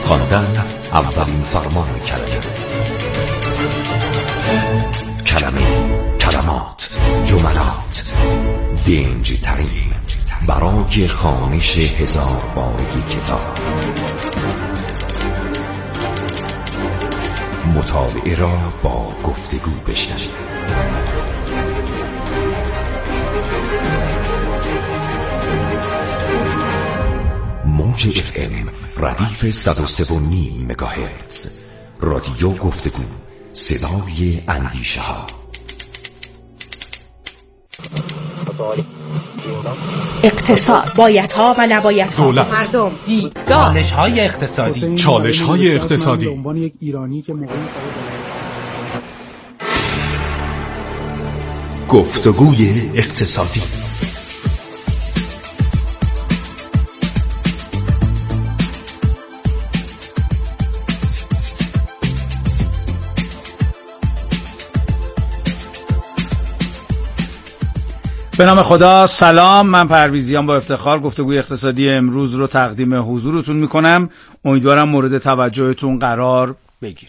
خواندن اولین فرمان کلمه، کلمات، جملات، دنج ترین برای خوانش 1000 بارگی کتاب. مطالعه را با گفتگو بشنوید. موج FM ردیف 103.5 مگاهرتز. رادیو گفتگو، صدای اندیشه ها. اقتصاد، بایدها و نبایدها، دولت، مردم، دیدگاه، چالش‌های اقتصادی، چالش‌های اقتصادی. به عنوان یک ایرانی که گفتگوی اقتصادی. به نام خدا. سلام، من پرویزیان با افتخار گفتگوی اقتصادی امروز رو تقدیم حضورتون میکنم. امیدوارم مورد توجهتون قرار بگیره.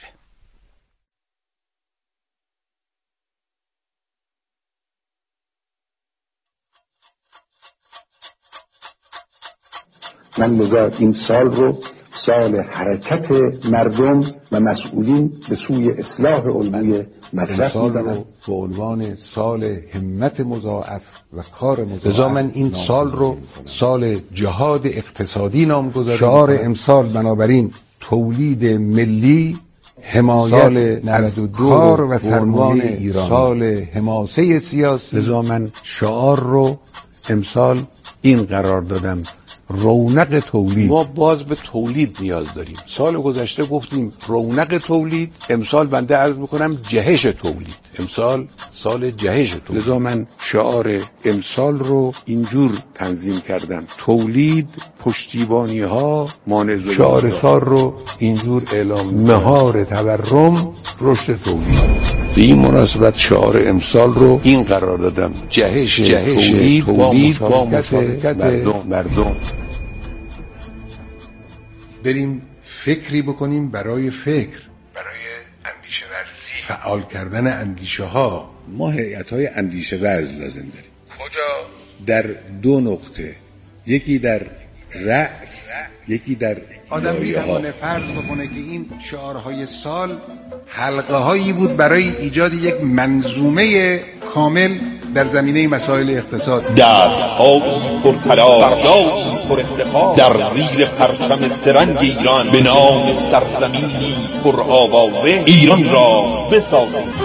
من لذا این سال رو سال حرکت مردم و مسئولین به سوی اصلاح الگوی مصرف می‌دانم. به عنوان سال همت مضاعف و کار مضاعف. لذا من این سال رو سال جهاد اقتصادی نامگذاری. شعار امسال بنابراین تولید ملی، حمایت از کار و سرمایه ایران، سال حماسه سیاسی. لذا من شعار رو امسال این قرار دادم: رونق تولید. ما باز به تولید نیاز داریم. سال گذشته گفتیم رونق تولید، امسال بنده عرض میکنم جهش تولید. امسال سال جهش تولید. لذا من شعار امسال رو اینجور تنظیم کردم: تولید، پشتیبانی ها، مانع. شعار سال رو اینجور اعلام: مهار تورم، رشد تولید. به این مناسبت شعار امسال رو این قرار دادم: جهش تولید با مشارکت مردم. بریم فکری بکنیم برای فکر، برای اندیشه ورزی، فعال کردن اندیشه ها. ما هیئت‌های اندیشه ورز لازم داریم. کجا؟ در 2 نقطه، یکی در رأس، یکی در آدم میتونه فرض بکنه که این شعارهای سال حلقه هایی بود برای ایجاد یک منظومه کامل در زمینه مسائل اقتصاد. دست‌ها پرطلا، فردایی پر افتخار، در زیر پرچم سرنگ ایران، به نام سرزمینی پر آوازه، ایران را بسازیم.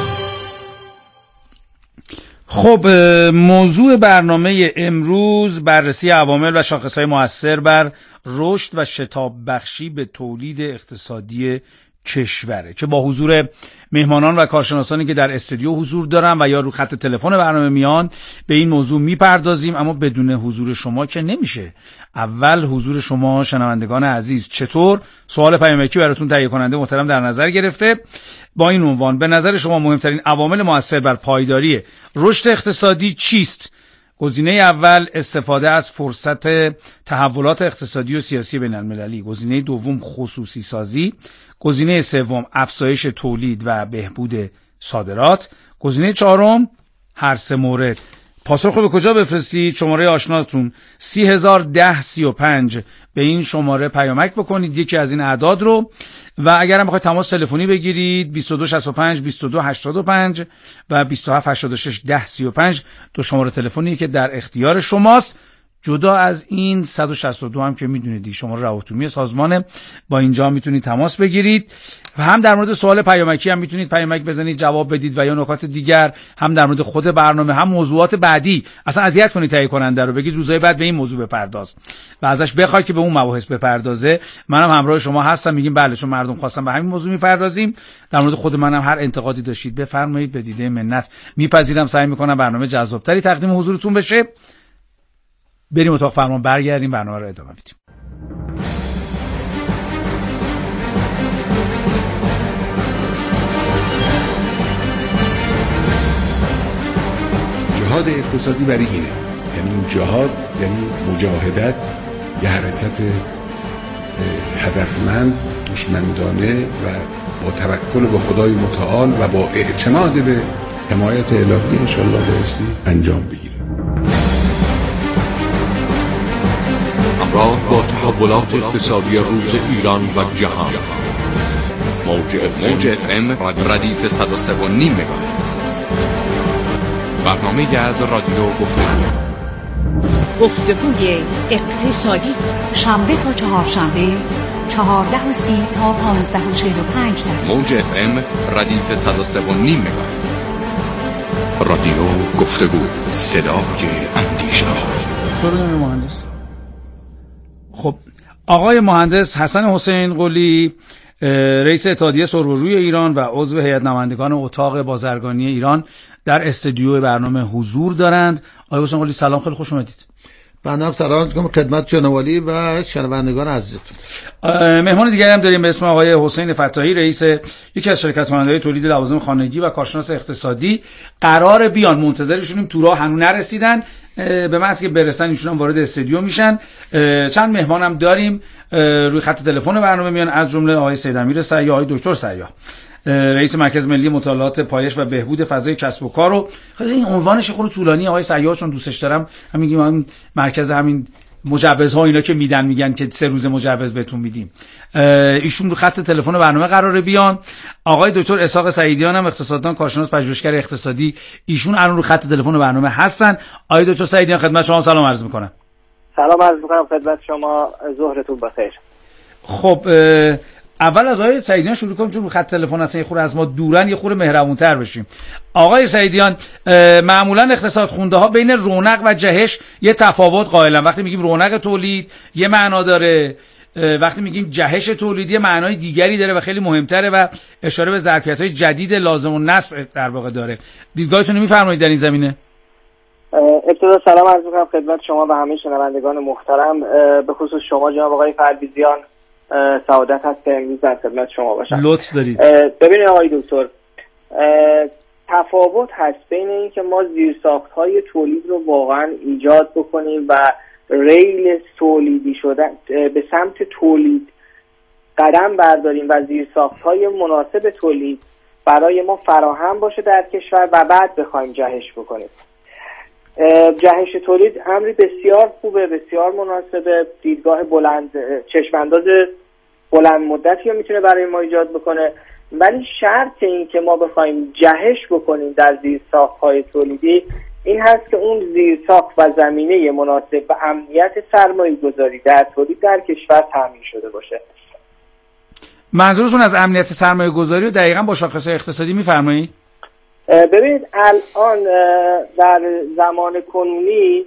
خب، موضوع برنامه امروز بررسی عوامل و شاخص‌های مؤثر بر رشد و شتاب بخشی به تولید اقتصادی کشوره که با حضور مهمانان و کارشناسانی که در استودیو حضور دارن و یا رو خط تلفن برنامه میان به این موضوع میپردازیم. اما بدون حضور شما که نمیشه. اول حضور شما شنوندگان عزیز. چطور؟ سوال پیامکی براتون تهیه کننده محترم در نظر گرفته با این عنوان: به نظر شما مهمترین عوامل مؤثر بر پایداری رشد اقتصادی چیست؟ گزینه اول: استفاده از فرصت تحولات اقتصادی و سیاسی بین المللی. گزینه دوم: خصوصی سازی. گزینه سوم: افزایش تولید و بهبود صادرات. گزینه چهارم: هر سه مورد. پاسخ رو به کجا بفرستید؟ شماره آشناتون 301035 به این شماره پیامک بکنید یکی از این اعداد رو، و اگر هم بخواید تماس تلفنی بگیرید 2265 2285 و 2786 1035 دو شماره تلفنی که در اختیار شماست. جدا از این 162 هم که میدونید شماره روابط سازمانه، با اینجا میتونید تماس بگیرید و هم در مورد سوال پیامکی هم میتونید پیامک بزنید جواب بدید و یا نکات دیگر، هم در مورد خود برنامه، هم موضوعات بعدی. اصلا اذیت کنید تهیه کننده رو، بگید روزهای بعد به این موضوع بپرداز و ازش بخواید که به اون مباحث بپردازه. منم همراه شما هستم، میگیم بله چون مردم خواستن به همین موضوع میپردازیم. در مورد خود منم هر انتقادی داشتید بفرمایید، به دیده منت میپذیرم. سعی میکنم برنامه جذابتری تقدیم حضورتون بشه. بریم اتاق فرمان، برگردیم برنامه رو ادامه بدیم. جهاد اقتصادی برای اینه، یعنی جهاد یعنی مجاهدت، یه حرکت هدفمند هوشمندانه و با توکل به خدای متعال و با اعتماد به حمایت الهی انشالله بایستی انجام بگیره. همراه با تحولات اقتصادی روز ایران و جهان، موج FM ردیف 103.5 مگاهرتز، برنامه از رادیو گفتگوی اقتصادی، شنبه تا چهارشنبه 14:30 تا 15:45 موج FM ردیف 103.5 مگاهرتز. رادیو گفتگو، صدای اندیشه. مهندس. خب آقای مهندس حسن حسین قلی، رئیس اتحادیه سربروی ایران و عضو هیئت نمایندگان اتاق بازرگانی ایران، در استودیو برنامه حضور دارند. آقای حسین قلی سلام، خیلی خوش اومدید. بنده هم سلام می‌کنم خدمت جناب عالی و شنوندگان عزیزتون. مهمان دیگری هم داریم به اسم آقای حسین فتاحی، رئیس یکی از شرکت‌های تولید لوازم خانگی و کارشناس اقتصادی. قرار بیان، منتظرشونیم، تو راه هنوز نرسیدن، به محض که برسن ایشون هم وارد استودیو میشن. چند مهمان هم داریم روی خط تلفن برنامه میان، از جمله آقای سید امیر سیاح، آقای دکتر سیاح، رئیس مرکز ملی مطالعات پایش و بهبود فضای کسب و کار. رو خیلی این عنوانش خود طولانی آقای سیاح، چون دوستش دارم هم میگیم همین مرکز همین مجوزها اینا که میگن که 3 روز مجوز بهتون میدیم. ایشون رو خط تلفن برنامه قراره بیان. آقای دکتر اسحاق سعیدیان هم اقتصاددان، کارشناس، پژوهشگر اقتصادی، ایشون الان رو خط تلفن برنامه هستن. آقای دکتر سعیدیان خدمت شما سلام عرض میکنم. سلام عرض میکنم خدمت شما، ظهرتون بخیر. خب اول از آقای سعیدیان شروع کنم، چون خط تلفن هستن، یه خورده از ما دورن، یه خورده مهربون‌تر بشیم. آقای سعیدیان، معمولا اقتصاد خونده ها بین رونق و جهش یه تفاوت قائلن. وقتی میگیم رونق تولید یه معنا داره، وقتی میگیم جهش تولید یه معنای دیگری داره و خیلی مهمتره و اشاره به ظرفیت‌های جدید لازم و نصب در واقع داره. دیدگاهتون رو میفرمایید در این زمینه؟ ابتدا سلام عرض می‌کنم خدمت شما و همه شنوندگان محترم، به خصوص شما جناب آقای پرویزیان. سعادت هست که امروز در خدمت شما باشم. لطف دارید. ببینید آقای دکتر، تفاوت هست بین این که ما زیرساخت‌های تولید رو واقعا ایجاد بکنیم و ریل تولیدی شدن به سمت تولید قدم برداریم و زیرساخت‌های مناسب تولید برای ما فراهم باشه در کشور و بعد بخوایم جهش بکنیم. جهش تولید امری بسیار خوبه، بسیار مناسبه، دیدگاه بلند، چشمانداز بلند مدتی رو میتونه برای ما ایجاد بکنه، ولی شرط این که ما بخوایم جهش بکنیم در زیرساخت‌های تولیدی این هست که اون زیرساخت و زمینه مناسب و امنیت سرمایه‌گذاری در تولید در کشور تامین شده باشه. منظورتون از امنیت سرمایه‌گذاری رو دقیقاً با شاخص‌های اقتصادی می‌فرمایید؟ ببینید الان در زمان کنونی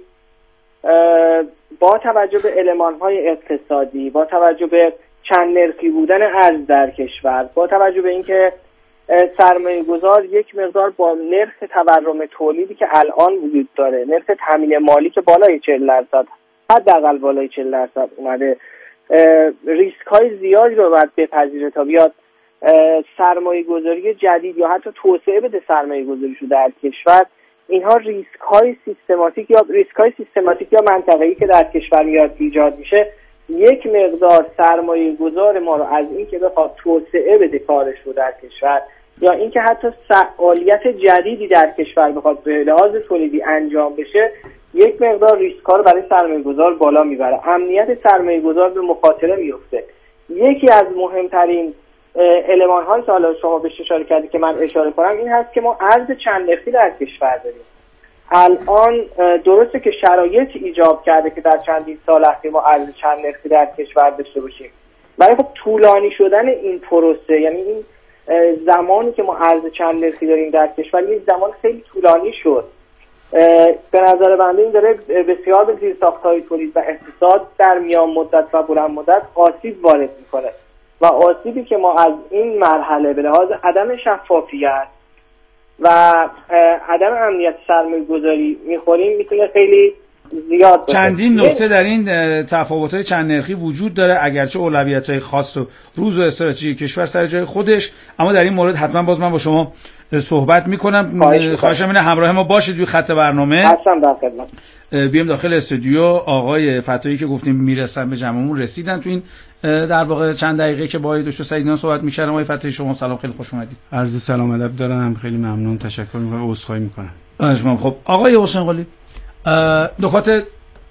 با توجه به المان‌های اقتصادی، با توجه به چند نرخی بودن ارز در کشور، با توجه به اینکه سرمایه‌گذار یک مقدار با نرخ تورم تولیدی که الان وجود داره، نرخ تامین مالی که بالای 40%، حداقل بالای 40% اومده، ریسک‌های زیادی رو باید بپذیره تا بیاد سرمایه‌گذاری جدید یا حتی توسعه بده سرمایه‌گذاریش رو در کشور. اینها ریسک‌های سیستماتیک یا منطقه‌ای که در کشور میاد ایجاد میشه، یک مقدار سرمایه‌گذار ما رو از این که بخواد توسعه بده کارش رو در کشور یا اینکه حتی فعالیت جدیدی در کشور بخواد به لحاظ تولیدی انجام بشه، یک مقدار ریسک‌ها رو برای سرمایه‌گذار بالا میبره، امنیت سرمایه‌گذار به مخاطره میفته. یکی از مهمترین المان هایی که حالا شما بهش اشاره کردید که من اشاره کنم این هست که ما ارز چند نرخی در کشور داریم. الان درسته که شرایط ایجاب کرده که در چندین سال اخیر ما ارز چند نرخی در کشور داشته باشیم، ولی خب طولانی شدن این پروسه، یعنی این زمانی که ما ارز چند نرخی داریم در کشور یک زمان خیلی طولانی شد. به نظر بنده این داره بسیار به زیرساخت‌های تولید و اقتصاد در میان مدت و بلند مدت آسیب وارد میکنه و آسیبی که ما از این مرحله به لحاظ عدم شفافیت و عدم امنیت سرمایه‌گذاری میخوریم میتونه خیلی زیاد باشه. چندین نکته در این تفاوت‌های چند نرخی وجود داره، اگرچه اولویت‌های خاص و روز و استراتژی کشور سر جای خودش، اما در این مورد حتما باز من با شما صحبت میکنم. خواهشم اینه همراه ما باشید توی خط برنامه. هستم در خدمت. بیام داخل استودیو. آقای فتاحی که گفتیم میرسن به جمعمون رسیدن تو این در واقع چند دقیقه که با آقای دکتر سعیدیان صحبت می‌کردم. آقای فتحی شما سلام، خیلی خوش اومدید. عرض سلام ادب دارم، خیلی ممنون، تشکر می‌کنم، عذرخواهی می‌کنم. خب آقای حسین قلی، نکات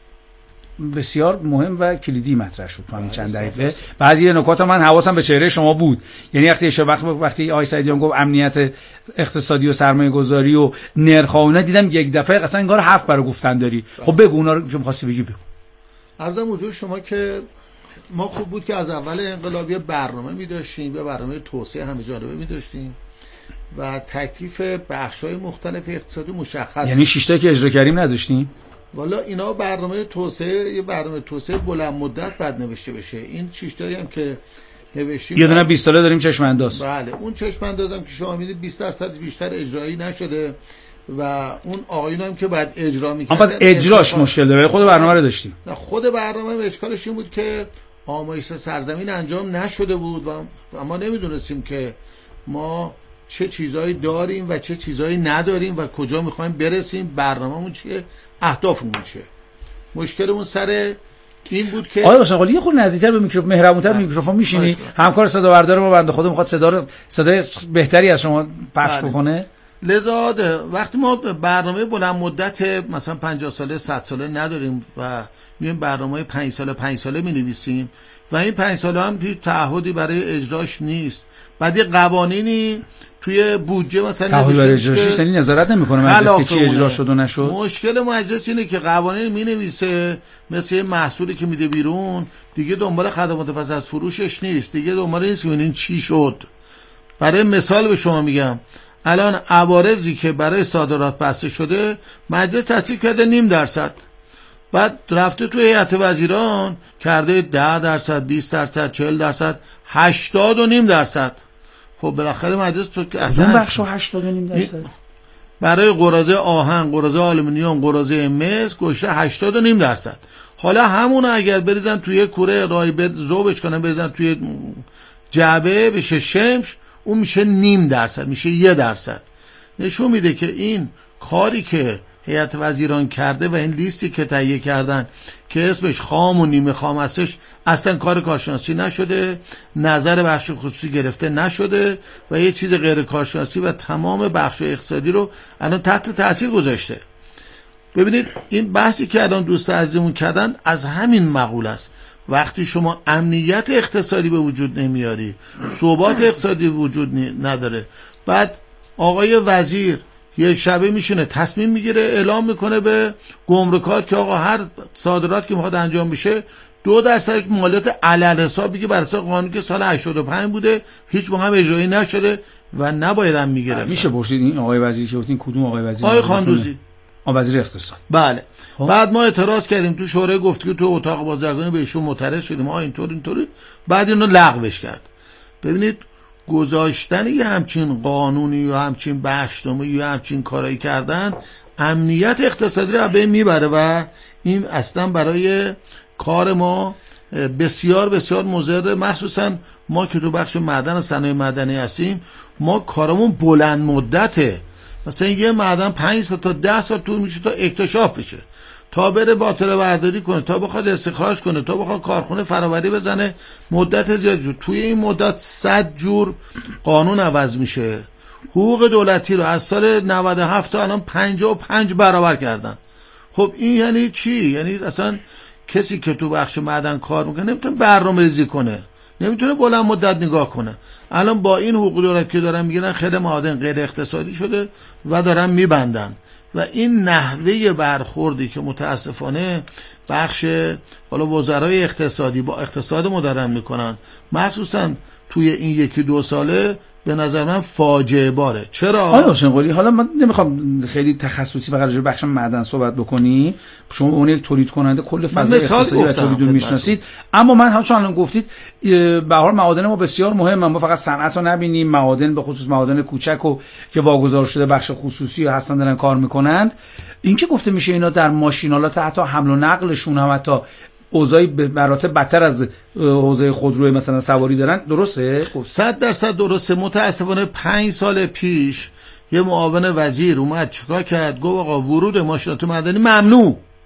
بسیار مهم و کلیدی مطرح شد تو همین چند دقیقه. بعضی نکات من حواسم به چهره شما بود، یعنی وقتی آقای سعیدیان گفت امنیت اقتصادی و سرمایه‌گذاری و نرخ‌ها اینا، دیدم یک دفعه اصلا انگار حرف برای گفتن داری. خب بگو اونا رو که می‌خواستی بگی بگو. عرضم حضور شما که ما خوب بود که از اول انقلاب یه برنامه می‌داشتیم، یه برنامه توسعه همه جانبه می‌داشتیم و تکلیف بخش‌های مختلف اقتصادی مشخص. یعنی 6 تا که اجرا کردیم نداشتیم؟ والا اینا برنامه توسعه، یه برنامه توسعه بلند مدت بعد نوشته بشه. این 6 تایی هم که نوشتیم یه دونه 20 ساله داریم چشم انداز. بله، اون چشم اندازم که شما میدید 20% بیشتر اجرایی نشده و اون آقایون هم که بعد اجرا می‌کردن پس اجراش مشکل داره. خود برنامه رو داشتیم. نه، خود برنامه اشکالش این بود که آمایش سرزمین انجام نشده بود و ما نمیدونستیم که ما چه چیزایی داریم و چه چیزایی نداریم و کجا میخوایم برسیم، برنامه‌مون چیه، اهدافمون چیه. مشکلمون سر این بود که آقای حسین قلی یه خورده نزدیکتر به میکروفون، مهربونتر به میکروفون میشینی؟ همکار صدا بردار ما بنده خدا میخواد صدای بهتری از شما پخش بکنه. لذا وقتی ما برنامه بلند مدت مثلا 50 ساله 100 ساله نداریم و میایم برنامه 5 ساله می‌نویسیم و این 5 ساله هم هیچ تعهدی برای اجراش نیست، بعد یه قوانینی توی بودجه مثلا تعهد برای اجراش یعنی نظارت نمی‌کنه مجلس که چی اجرا شد و نشد. مشکل مجلس اینه که قوانین می‌نویسه مثل یه محصولی که میده بیرون، دیگه دنبال خدمات پس از فروشش نیست، دیگه دنبال نیست که ببینین چی شد. برای مثال به شما میگم، الان عوارضی که برای صادرات بسته شده مجلس تصویب کرده 0.5%، بعد رفته تو هیئت وزیران کرده 10%، 20%، 40%، 80.5%. خب بالاخره مجلس تو که اصلا بخشو 80.5% برای قراضه آهن، قراضه آلومینیوم، قراضه مس گوشته 80.5%. حالا همون اگر بریزن توی کوره رای ذوبش کنن، بریزن توی جعبه بشه شمش، اون میشه 0.5%، میشه 1%. نشون میده که این کاری که هیئت وزیران کرده و این لیستی که تهیه کردن که اسمش خام و نیمه خام هستش، اصلا کار کارشناسی نشده، نظر بخش خصوصی گرفته نشده و یه چیز غیر کارشناسی و تمام بخش اقتصادی رو الان تحت تاثیر گذاشته. ببینید این بحثی که الان دوست عزیزمون کردن از همین مقوله است. وقتی شما امنیت اقتصادی به وجود نمیاری، ثبات اقتصادی وجود نداره، بعد آقای وزیر یه شبه میشینه تصمیم میگیره اعلام میکنه به گمرکات که آقا هر صادرات که میخواد انجام بشه 2% مالیات علل حساب بگه بر اساس قانونی که سال 85 بوده، هیچ موقع هم اجرایی نشده و نباید هم میگرفت. میشه پرسید این آقای وزیر که گفتین کدوم آقای وزیر؟ آقای خاندوزی، وزیر اقتصاد. بله. بعد ما اعتراض کردیم تو شورای گفتگو تو اتاق بازرگانی، به ایشون معترض شدیم اینطوری، بعد اینو لغوش کرد. ببینید گذاشتن یه همچین قانونی یا همچین بخشنامه یا همچین کارایی کردن امنیت اقتصادی رو به میبره و این اصلا برای کار ما بسیار بسیار مضر، مخصوصا ما که تو بخش معدن و صنایع معدنی هستیم، ما کارمون بلند مدته. مثلا یه معدن 5 سال تا 10 سال طول میشه تا اکتشاف بشه، تا بره باطله برداری کنه، تا بخواد استخراج کنه، تا بخواد کارخونه فراوری بزنه، مدت زیادی شد. توی این مدت 100 جور قانون عوض میشه. حقوق دولتی رو از سال 97 تا الان 55 برابر کردن. خب این یعنی چی؟ یعنی اصلا کسی که تو بخش معدن کار میکنه نمیتونه برنامه‌ریزی کنه، نمیتونه بلند مدت نگاه کنه. الان با این حقوق دولت که دارن میگیرن خیلی معادن غیر اقتصادی شده و دارن میبندن و این نحوه برخوردی که متاسفانه بخش حالا وزرای اقتصادی با اقتصاد ما دارن میکنن، مخصوصا توی این 1-2 ساله، به نظر من فاجعه باره. چرا؟ آقای حسین قلی، حالا من نمیخوام خیلی تخصصی فقط راجع به بخش معدن صحبت بکنی، شما اون یک تولید کننده کل فضای اقتصادی و تولید رو میشناسید، اما من هم چون گفتید به هر حال معادن ما بسیار مهمه، ما فقط صنعت رو نبینیم، معادن به خصوص معادن کوچک و که واگذار شده بخش خصوصی هستن دارن کار میکنند. این که گفته میشه اینا در ماشینالات حتی حمل و نقلشون هم حتی اوضاعی مراتب بدتر از حوزه خودروی مثلا سواری دارن، درسته؟ 100% درسته. متاسفانه 5 سال پیش یه معاون وزیر اومد چیکار کرد؟ گفت آقا ورود ماشینات معدنی ممنوع.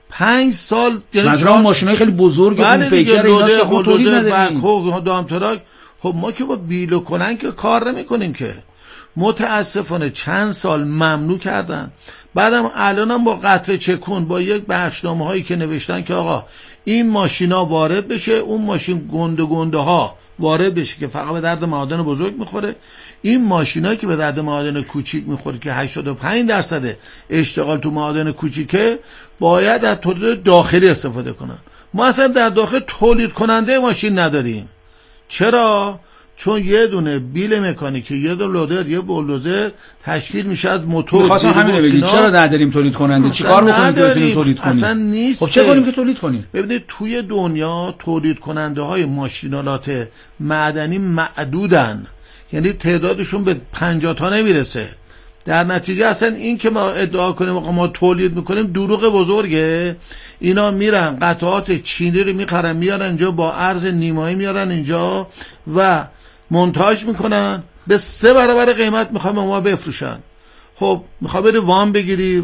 5 سال یعنی مثلا ماشینای خیلی بزرگ بله پیکر ایناست که خود تولید نداریم. دامتراک. خب ما که با بیلو کنن که کار نمی‌کنیم که. متاسفانه چند سال ممنوع کردن. بعدم الانم با قطره چکون با یک بخشنامه‌هایی که نوشتن که آقا این ماشینا وارد بشه، اون ماشین گنده ها وارد بشه که فقط به درد معادن بزرگ میخوره. این ماشینایی که به درد معادن کوچیک میخوره که 85% اشتغال تو معادن کوچیکه باید از تولید داخلی استفاده کنن. ما اصلا در داخل تولید کننده ماشین نداریم. چرا؟ چون یه دونه بیل مکانیکی، یه دونه لودر، یه بولدوزر تشکیل میشه از موتور. می‌خواستم همین بگید چرا نداریم تولید کننده؟ چیکار بکنیم که بتونیم تولید کنیم؟ اصلا نیست. خب چه کنیم که تولید کنیم؟ ببینید توی دنیا تولید کننده های ماشینالات معدنی معدودن، یعنی تعدادشون به 50 تا نمیرسه. در نتیجه اصلا این که ما ادعا کنیم ما تولید میکنیم دروغ بزرگه. اینا میرن قطعات چینی رو میخرن میارن اینجا با ارز نیمایی میارن اینجا و مونتاژ میکنن، به 3 برابر قیمت میخوام ما بفروشن. خب میخوای بری وام بگیری،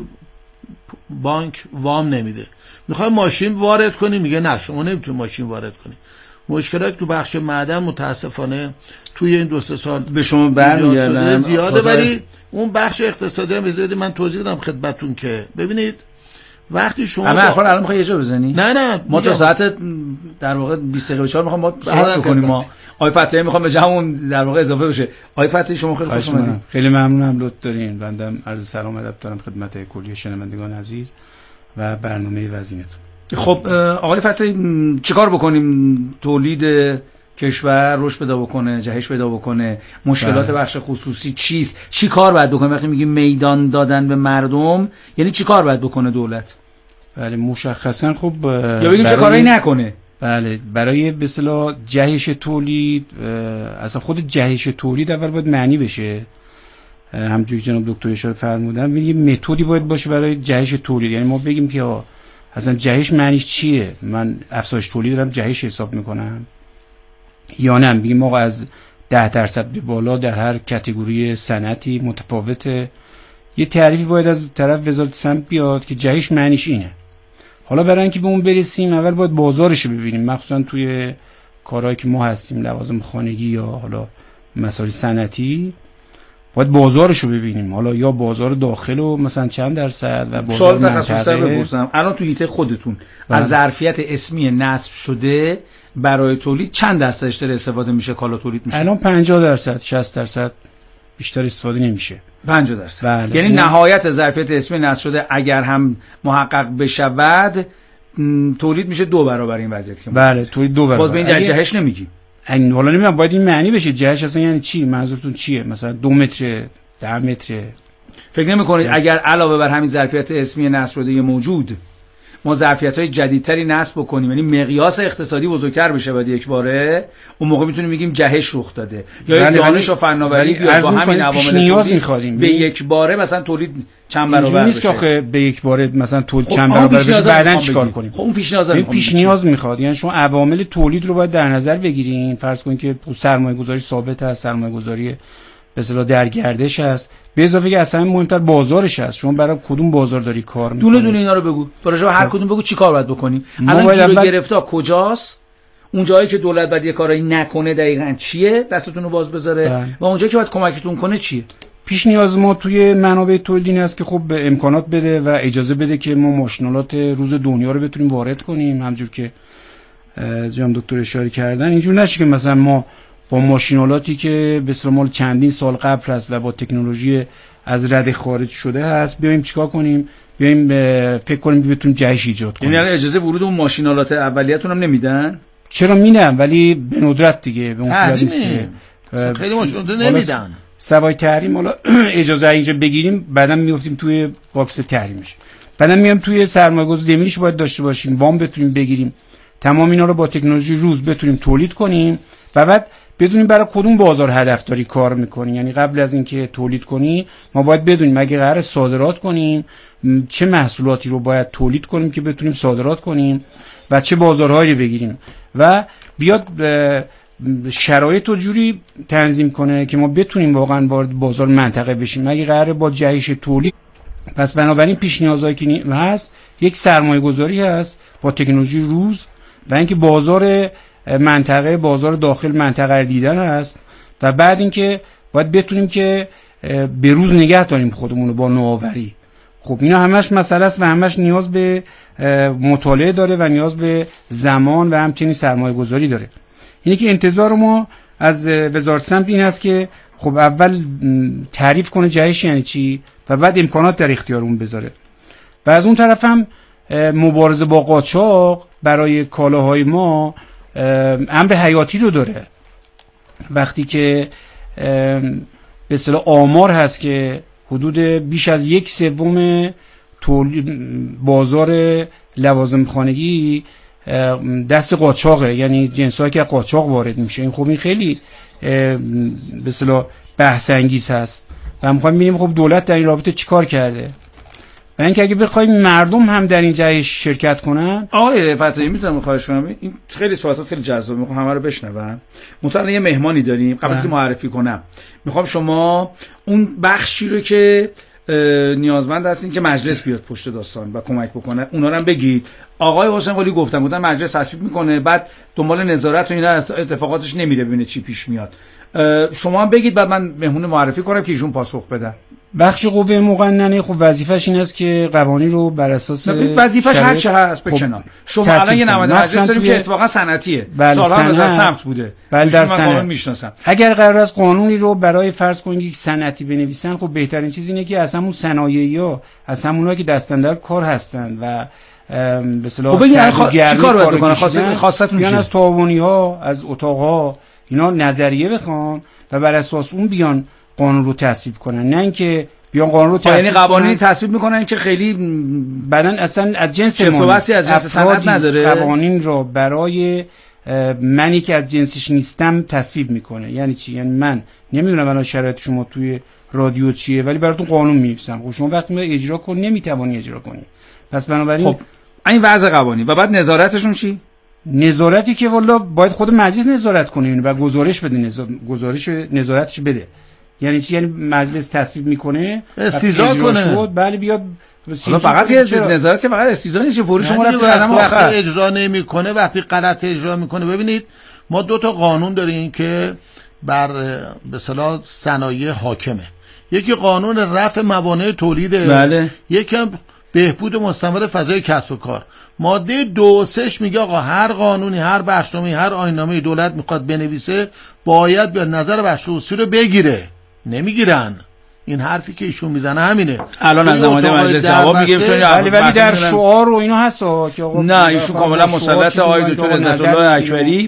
بانک وام نمیده. میخوای ماشین وارد کنی، میگه نه شما نمیتونی ماشین وارد کنی. مشکلات تو بخش معدن متاسفانه توی این 2-3 سال به شما برمیگردن زیاده. ولی اون بخش اقتصادی هم بذارید من توضیح بدم خدمتتون که ببینید وقتی شما الان میخوای یه جا بزنی؟ نه ما تا ساعت در واقع 20 دقیقه 4 میخوام با صحبت بکنیم. ما آقای فتحی میخوام به جمعمون در واقع اضافه بشه. آقای فتحی شما خیلی خوش اومدید. خیلی ممنونم لطف دارین. بنده عرض سلام ادب دارم خدمت کلی شنوندگان عزیز و برنامه وزینتون. خب آقای فتحی چیکار بکنیم تولید کشور رشد پیدا بکنه، جهش پیدا بکنه؟ مشکلات بخش خصوصی چیست؟ چی کار باید بکنه؟ وقتی میگیم میدان دادن به مردم یعنی چی کار باید بکنه دولت؟ بله مشخصا خب یا بگیم چه کارایی نکنه؟ بله برای به اصطلاح جهش تولید، اصلا خود جهش تولید اول باید معنی بشه. همونجوری که جناب دکتر اشاره فرمودن یه متدی باید باشه برای جهش تولید. یعنی ما بگیم که اصلا جهش معنیش چیه؟ من افزایش تولید دارم جهش حساب میکنم یا نه بگیم آقا از 10% به بالا در هر کاتگوری صنعتی متفاوته. یه تعریفی باید از طرف وزارت صنعت بیاد که جهش معنیش اینه. حالا برای اینکه به اون برسیم اول باید بازارش رو ببینیم، مخصوصا توی کارهایی که ما هستیم لوازم خانگی یا حالا مسائل صنعتی باید بازارش رو ببینیم. حالا یا بازار داخل و مثلا چند درصد و بازار تخصصی بپرسم الان تو هیته خودتون از ظرفیت اسمی نصب شده برای تولید چند درصدش داره استفاده میشه کالا تولید میشه؟ الان 50% 60% بیشتر استفاده نمیشه. 50%. بله. یعنی نهایت ظرفیت اسمی نصب شده اگر هم محقق بشود تولید میشه 2 برابر این وضعیت که بله تولید 2 برابر. باز به این جهش نمیگی. حالا نمیدونم باید این معنی بشه جهش اصلا یعنی چی؟ منظورتون چیه؟ مثلا 2 متر 10 متر؟ فکر نمی‌کنید اگر علاوه بر همین ظرفیت اسمی نصب شده موجود ما ظرفیت‌های جدیدتری نصب بکنیم یعنی مقیاس اقتصادی بزرگتر بشه بعد یک باره اون موقع میتونیم بگیم جهش رخ داده یا یک دانش و فناوری بیاد با همین عوامل نیاز می‌خوادیم به یک باره مثلا تولید چند برابر نیست که آخه به یک باره مثلا تولید چند برابر بشه بعداً چیکار کنیم؟ خب اون پیش نیاز می‌خواد. یعنی شما عوامل تولید رو باید در نظر بگیرین. فرض کنید که سرمایه‌گذاری ثابت است، سرمایه‌گذاری به اصطلاح در گردش است، به اضافه که اصلا مهمتر بازارش است. شما برای کدوم بازار داری کار می‌کنی؟ دونه اینا رو بگو. برای هر کدوم بگو چی کار باید بکنیم. الان کیلو گرفتا کجاست؟ اون جایی که دولت باید یه کارایی نکنه دقیقاً چیه؟ دستتون رو باز بذاره و اون جایی که باید کمکتون کنه چیه؟ پیش نیاز ما توی منابع تولیدی است که خب امکانات بده و اجازه بده که ما ماشینالات روز دنیا رو بتونیم وارد کنیم. همونجور که جناب دکتر اشاره کردن اینجور نشه که مثلا ما با ماشینالاتی که به اصطلاح مال چندین سال قبل است و با تکنولوژی از رده خارج شده هست بیایم چیکار کنیم؟ بیایم فکر کنیم که بتونیم جهش ایجاد کنیم. یعنی اجازه ورود اون ماشینالات اولیه‌تون هم نمیدن؟ چرا میدن ولی به ندرت دیگه، به اون صورت نیست که خیلی ماشینالات نمیدن. سوای تحریم حالا اجازه اینجا بگیریم بعداً میافتیم توی باکس تحریمش. بعداً میام توی سرمایه‌گذاری زمینیش باید داشته باشیم، وام بتونیم بگیریم. تمام اینا رو با تکنولوژی روز بتونیم تولید کنیم و بعد بدونیم برای کدوم بازار هدف داری کار میکنی. یعنی قبل از اینکه تولید کنی ما باید بدونیم اگه قراره صادرات کنیم چه محصولاتی رو باید تولید کنیم که بتونیم صادرات کنیم و چه بازارهایی بگیریم و بیاد شرایط رو جوری تنظیم کنه که ما بتونیم واقعا وارد بازار منطقه بشیم. اگه قراره با جهش تولید پس بنابراین پیش نیازهایی که هست یک سرمایه گذاری هست با تکنولوژی روز و اینکه بازار منطقه، بازار داخل منطقه رو دیدن هست و بعد اینکه باید بتونیم که به روز نگه داریم خودمون رو با نوآوری. خب اینا همش مسئله است و همش نیاز به مطالعه داره و نیاز به زمان و همچنین سرمایه گذاری داره. اینه که انتظار ما از وزارت سمت این است که خب اول تعریف کنه جهش یعنی چی و بعد امکانات در اختیارمون بذاره و از اون طرف هم مبارزه با قاچاق برای کالاهای ما امر حیاتی رو داره. وقتی که به اصطلاح آمار هست که حدود بیش از 1/3 بازار لوازم خانگی دست قاچاقه، یعنی جنسایی که قاچاق وارد میشه. این خب این خیلی به اصطلاح بحث انگیز هست و میخوایم ببینیم خب دولت در این رابطه چیکار کرده و اینکه اگه بخوایم مردم هم در این جهش شرکت کنن. آقای فتحی میتونم خواهش کنم، این خیلی سوالات خیلی جذاب، میخوام همه رو بشنون. مطمئنا یه مهمانی داریم، قبل از که معرفی کنم میخوام شما اون بخشی رو که نیازمند هستین که مجلس بیاد پشت داستان و کمک بکنه اونا رو هم بگید. آقای حسین قلی گفتن مجلس تصویب میکنه، بعد دنبال نظارت و اینا اتفاقاتش نمیره، ببینه چی پیش میاد. شما هم بگید بعد من مهمون معرفی کنم که ایشون پاسخ بدن. بخش قوه مقننه خب وظیفش این است که قوانین رو بر اساس وظیفش هر چه هست بکنار. شما الان یه نماینده مجلس داریم که اتفاقا صنعتیه، سالها وزارت سمت بوده. در قانون میشناسم. اگر قرار است قانونی رو برای فرض کنید یک صنعتی بنویسن، خب بهترین چیز اینه که از همون صنایعی‌ها، از همونایی که دست اندر کار هستن و به اصطلاح چیکار باید بکنن؟ خواستتون چیه؟ از تعاونی‌ها، از اتاق‌ها اینا نظریه بخوان و بر اساس اون بیان قانون رو تصویب کنن، نه اینکه بیان قانون رو تصویب یعنی قوانینی تصویب میکنن که خیلی بعدن اصلا از جنس صنعت نداره. قوانین رو برای منی که از جنسش نیستم تصویب میکنه. یعنی چی؟ یعنی من نمیدونم الان شرایط شما توی رادیو چیه ولی براتون قانون می‌نویسم. خب شما وقتی میای اجرا کنی نمیتوانی اجرا کنی. پس بنابراین خب این وضع قوانین و بعد نظارتشون چی؟ نظارتی که والا باید خود مجلس نظارت کنه و گزارش بده، نظارتش بده. یعنی چی؟ یعنی مجلس تصویب میکنه استیضاح کنه. بله بیاد فقط یه نظارت که فقط استیضاح نیست، فوری شما رفتید قدم آخر. وقتی اجرا نمیکنه، وقتی غلط اجرا میکنه. ببینید ما 2 تا قانون داریم که بر به اصطلاح صنایع حاکمه. یکی قانون رفع موانع تولیده، بله. یکم بهبود مستمر فضای کسب و کار. ماده 2 و 3 میگه آقا هر قانونی، هر بخشنامه‌ای، هر آیین‌نامه‌ای دولت میخواد بنویسه باید بیاد نظر بخش خصوصی رو بگیره. نمیگیرن. این حرفی که ایشون میزنه همینه. الان از نماینده مجلس جواب میگیم چون ولی در شعار و اینا هست که آقا نه ایشون کاملا مسلط. آقای دکتر عزت الله اکبری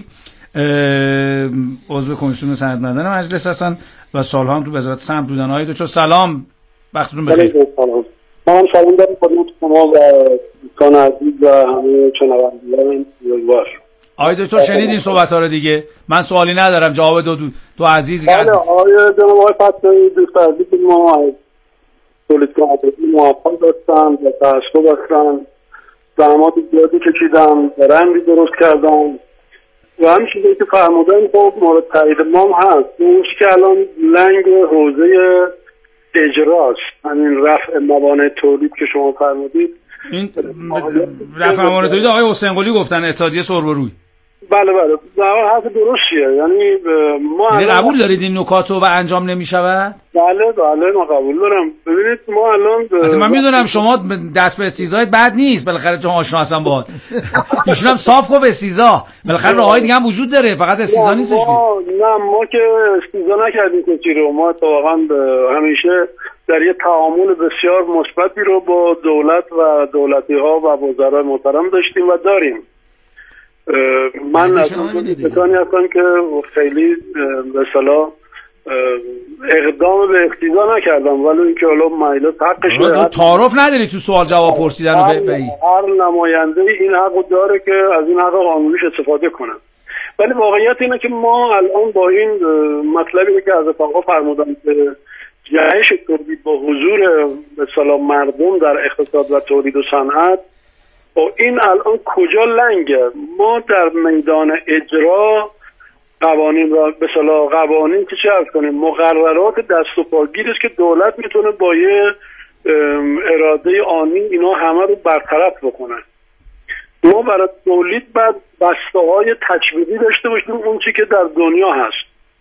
عضو کمیسیون سندمندان مجلس هستن و سالها هم تو وزارت سمت بودن. آقای دکتر سلام، وقتتون بخیر. من سلام دارم خدمت شما و دوستان عزیز و همه شنوندگان بزرگوار. آقای دکتر شنیدین صحبت‌ها رو دیگه، من سوالی ندارم، جواب دو عزیز بله. آقای جناب آقای فتحی دوست عزیز ما از تولید کنندگی موفق داشتن و تشکر داشتن، زحمات زیادی کشیدن، برندی درست کردن و همین چیزی که فرمودن خب مورد تایید ما هم هست. اون که الان لنگ حوزه اجراست، همین رفع موانع تولید که شما فرمودید. این رفع موانع تولید آقای حسین قلی گفتن اتحادیه سرب و روی. بله حرف درستیه. یعنی ما قبول دارید این نکاتو و انجام نمیشود؟ بله ما قبول دارم. ببینید ما الان من میدونم شما دست به استیضاح بد نیست، بالاخره چون آشنا هستم باهات. ایشون هم صاف گفت استیضاح، بالاخره راههای دیگه هم وجود داره، فقط استیضاح نیستش. نه ما که استیضاح نکردیم کسی رو، ما واقعا همیشه در یه تعامل بسیار مثبتی رو با دولت و دولتی‌ها و وزرای محترم داشتیم و داریم. من از کسانی هستم که خیلی به اصطلاح اقدام به اقتضا نکردم، ولی اینکه حالا مجلس حقشه. تعارف نداری تو سوال جواب پرسیدن و هر نماینده این حقو داره که از این حق قانونیش استفاده کنه. ولی واقعیت اینه که ما الان با این مطلبی که از آقا فرمودن که جهش تولید با حضور به اصطلاح مردم در اقتصاد و تولید و صنعت، و این الان کجا لنگه؟ ما در میدان اجرا قوانین را به اصطلاح قوانین که چه عرض کنیم مقررات دست و پاگیر است که دولت میتونه با یه اراده آنی اینا همه رو برطرف بکنن. ما برای تولید باید بسته‌های تجویدی داشته باشیم، اون چی که در دنیا هست.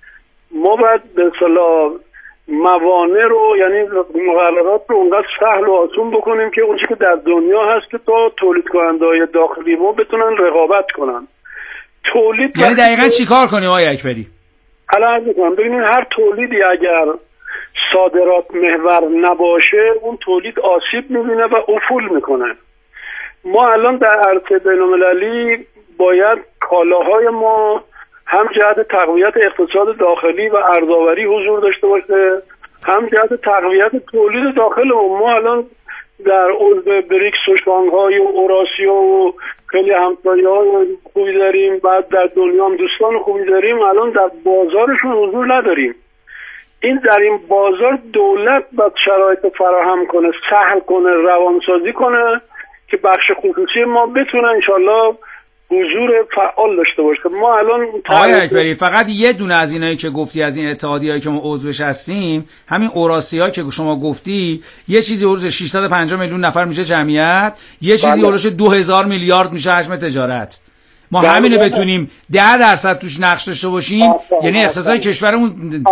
ما باید به اصطلاح موانع رو، یعنی مقررات رو اونقدر سهل و آسون بکنیم که اون چی که در دنیا هست که تا تولید کننده‌های داخلی ما بتونن رقابت کنن. تولید یعنی دقیقاً چیکار کنیم آقای اکبری؟ الان میگم ببینید هر تولیدی اگر صادرات محور نباشه اون تولید آسیب می‌بینه و افول میکنه. ما الان در عرصه بین‌المللی باید کالاهای ما هم جهت تقویت اقتصاد داخلی و ارزآوری حضور داشته باشه، هم جهت تقویت تولید داخل ما الان در عضو بریکس و شانگهای و اوراسیا و خیلی همسایه‌های خوبی داریم، بعد در دنیا هم دوستان خوبی داریم، الان در بازارشون حضور نداریم. این در این بازار دولت باید شرایط فراهم کنه، سهل کنه، روانسازی کنه که بخش خصوصی ما بتونه انشالله حضور فعال داشته باشه. ما الان آقای اکبری فقط یه دونه از اینایی که گفتی، از این اتحادیه‌ای که ما عضوش هستیم، همین اوراسیا که شما گفتی، یه چیزی حدود 650 میلیون نفر میشه جمعیت، یه چیزی حدود 2000 میلیارد میشه حجم تجارت. ما همینو بتونیم 10% توش نقش داشته باشیم، یعنی اقتصاد کشورمون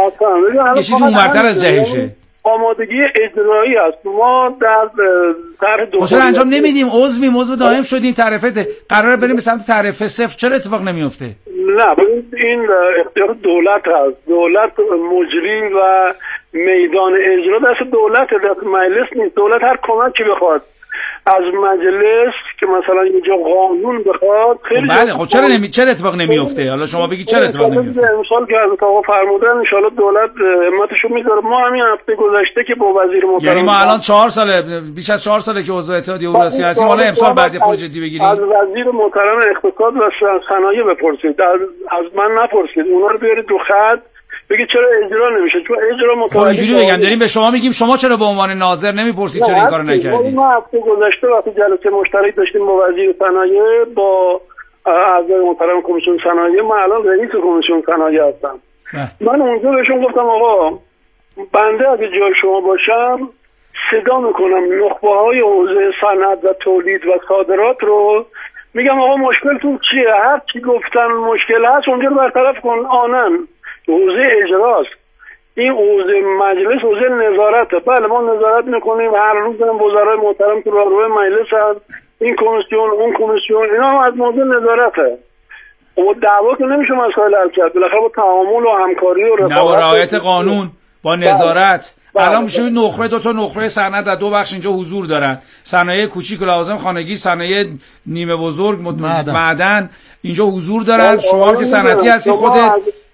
یه چیزی اونورتر از جهشه. آمادگی اجرایی است. ما در طرح دو چرا انجام نمیدیم؟ عضو دائم شدیم، تعرفه قراره بریم به سمت تعرفه صفر، چرا اتفاق نمیفته؟ نه این اختیار دولت هست. دولت مجری و میدان اجرا دست دولت، دست مجلس نیست. دولت هر کمکی بخواد از مجلس که مثلا اینجا قانون بخواد خیلی بله. خب چرا اتفاق نمیفته؟ حالا شما بگید چرا اتفاق نمیفته؟ امسال که از آقا فرمودن ان شاءالله دولت همتشو میذاره. ما همین هفته گذشته که با وزیر محترم، یعنی ما الان 4 ساله، بیش از 4 ساله که عضو اتحادیه اوراسیا هستیم، حالا امسال بعد خود جدی بگیریم. از وزیر محترم اقتصاد و صنایع بپرسید، از من نپرسید. اونا رو بیارید رو خط بگید چرا اجرا نمیشه، چون اجرا متوجه. اینجوری بگم داریم به شما میگیم شما چرا به عنوان ناظر نمیپرسید چرا این کارو نکردید؟ ما هفته گذشته وقتی جلسه مشترک داشتیم با وزیر صنایع، با اعضای محترم کمیسیون صنایع، من الان رئیس کمیسیون صنایع هستم. من اونجا بهشون گفتم آقا بنده اگه جای شما باشم صدا میکنم نخبه‌های حوزه صنعت و تولید و صادرات رو، میگم آقا مشکلتون چیه؟ هر چی گفتن مشکل هست اونجا رو برطرف کن. آنن حوزه اجراست، این حوزه مجلس حوزه نظارته. بله ما نظارت میکنیم، هر روز وزرای محترم تو راهروی مجلس هست، این کمیسیون اون کمیسیون، اینا هم از موضوع نظارته. و دعوا که نمیشه مسائل حل کرد، بالاخره با تعامل و همکاری و رفاقت و رعایت قانون با نظارت. الان میشه نخبه، 2 تا نخبه صنعت در 2 بخش اینجا حضور دارن، صنایع کوچیک و لوازم خانگی، صنایع نیمه بزرگ، معدن اینجا حضور دارن. شما هم که صنعتی هستی خودت،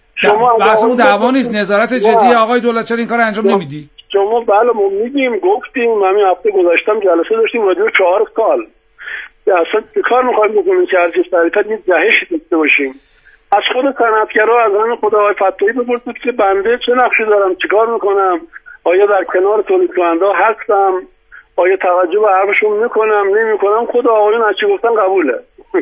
بحثمون دعوا نیست، نظارت جدی. آقای دولت چرا این کار انجام نمیدی؟ شما بله ما میگیم، گفتیم، همین هفته گذاشتم جلسه داشتیم راجع به 4 سال اصلا چه کار می‌خوایم بکنیم که از سریعتر یه جهشی داشته باشیم. از خود صنعتگرا، از همین خود آقای فتاحی بپرسید که بنده چه نقشی دارم، چیکار میکنم، آیا در کنار تولید کننده هستم، آیا توجه به حرفشون میکنم نمیکنم. خود آقایون از چی گفتن قبوله.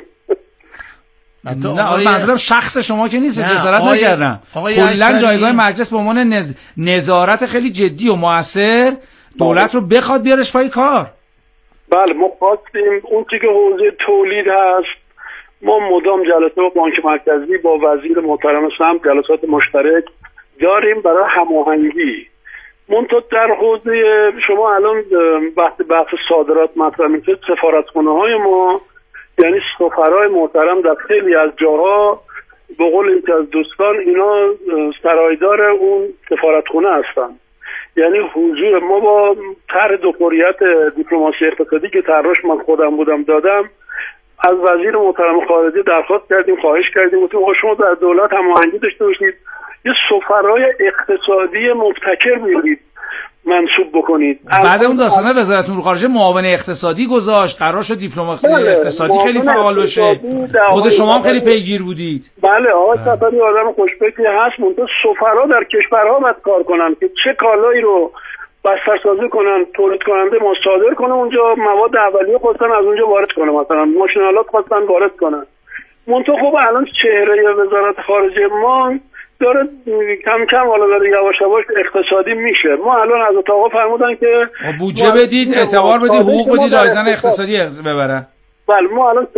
نه منظورم شخص شما که نیست، جسارت نکردم. کلا جایگاه مجلس به عنوان نظارت خیلی جدی و موثر دولت رو بخواد بیارش پای کار. بله ما خواستیم اون چیزی که حوزه تولید هست، ما مدام جلسه با بانک مرکزی با وزیر محترم سمت جلسات مشترک داریم برای هماهنگی. منتها در حوزه شما الان بحث صادرات مطرح میشه، سفارتخانه‌های ما یعنی سفرای محترم در خیلی از جاها به قول یکی از دوستان اینا سرایدار اون سفارتخانه هستن. یعنی حضور ما با طرح دکتریت دیپلماسی اقتصادی که طرحش من خودم بودم دادم، از وزیر محترم خارجه درخواست کردیم، خواهش کردیم، گفتیم شما در دولت هماهنگی داشته باشید، یه سفرای اقتصادی مبتکر بیارید منصوب بکنید. بعد اون داستانه وزارت امور خارجه معاون اقتصادی گذاشت، قرار شد دیپلماسی اقتصادی خیلی فعال بشه. خود شما هم خیلی پیگیر بودید. بله آقای صفری آدم خوشبختی هست، منتها سفرا در کشورها باید کار کنن که چه کالایی رو بسترسازی کنن، تولید کننده ما صادر کنه اونجا، مواد اولیه خواستن از اونجا وارد کنه، مثلا ماشین‌آلات خواستن وارد کنن. منتها خب الان چهره وزارت خارجه ما داره کم کم حالا داره یواش یواش اقتصادی میشه. ما الان از اتاقا فرمودن که بودجه بدید، اعتبار بدید، حقوق بدید، رایزن اقتصادی ببرن. بله ما الان